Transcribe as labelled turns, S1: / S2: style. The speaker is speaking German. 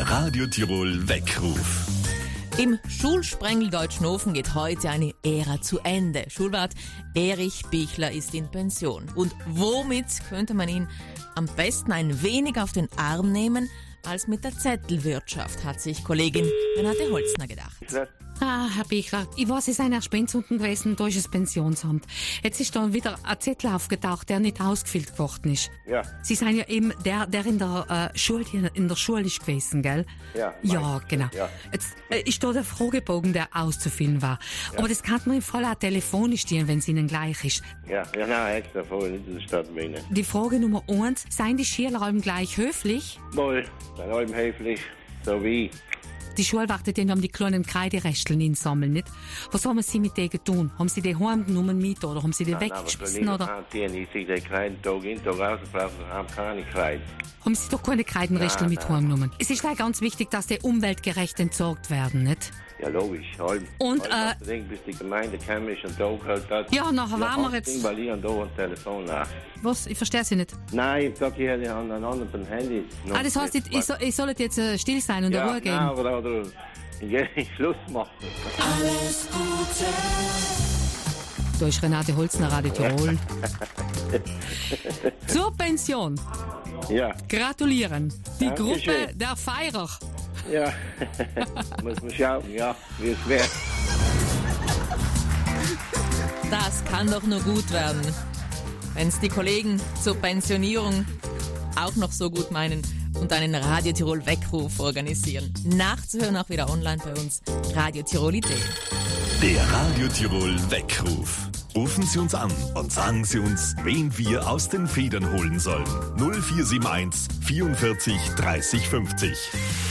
S1: Der Radio Tirol Weckruf.
S2: Im Schulsprengel Deutschnofen geht heute eine Ära zu Ende. Schulwart Erich Bichler ist in Pension. Und womit könnte man ihn am besten ein wenig auf den Arm nehmen als mit der Zettelwirtschaft, hat sich Kollegin Renate Holzner gedacht.
S3: Herr Bichler, ich weiß, Sie sind erst unten gewesen, da ist das Pensionsamt. Jetzt ist da wieder ein Zettel aufgetaucht, der nicht ausgefüllt geworden ist.
S4: Ja.
S3: Sie sind ja eben der in der Schule ist gewesen, gell?
S4: Ja.
S3: Ja, genau.
S4: Ja.
S3: Jetzt ist da der Fragebogen, der auszufüllen war.
S4: Ja.
S3: Aber das kann man im Fall auch telefonisch stehen, wenn es Ihnen gleich ist.
S4: Ja, nein, extra voll, nicht in der Stadt meine.
S3: Die Frage Nummer 1, seien die Schüler allem gleich höflich?
S4: Wohl, bei allem höflich, so wie.
S3: Die Schule wartet ja, um die kleinen Kreideresteln einsammeln, nicht? Was haben Sie mit denen getan? Haben Sie die heimgenommen mit oder haben Sie die weggeschmissen? Oder?
S4: Ich sehe die Kreiden Tag in, Tag rausgebracht und haben keine Kreiden.
S3: Haben Sie doch keine Kreidenresteln mit
S4: Nein.
S3: heimgenommen? Es ist gleich ganz wichtig, dass die umweltgerecht entsorgt werden, nicht?
S4: Ja, logisch, halb.
S3: Und,
S4: bis die Gemeinde kam ist und da gehört hat.
S3: Ja, nachher waren wir jetzt...
S4: Weil ich da ein Telefon nach.
S3: Was? Ich verstehe Sie nicht.
S4: Nein, ich sag hier an einem anderen Handy.
S3: Das heisst, ich soll jetzt still sein und Ruhe geben?
S4: Ja, oder Schluss machen.
S2: Alles Gute.
S3: Da ist Renate Holzner, Radio Tirol. Zur Pension.
S4: Ja,
S3: Gratulieren. Die
S4: Dankeschön.
S3: Gruppe der Feirer.
S4: ja. Muss man schauen, ja, wie es wird.
S2: Das kann doch nur gut werden, wenn es die Kollegen zur Pensionierung auch noch so gut meinen und einen Radio Tirol Weckruf organisieren. Nachzuhören auch wieder online bei uns, radiotirol.de.
S1: Der Radio Tirol Weckruf. Rufen Sie uns an und sagen Sie uns, wen wir aus den Federn holen sollen. 0471 44 30 50.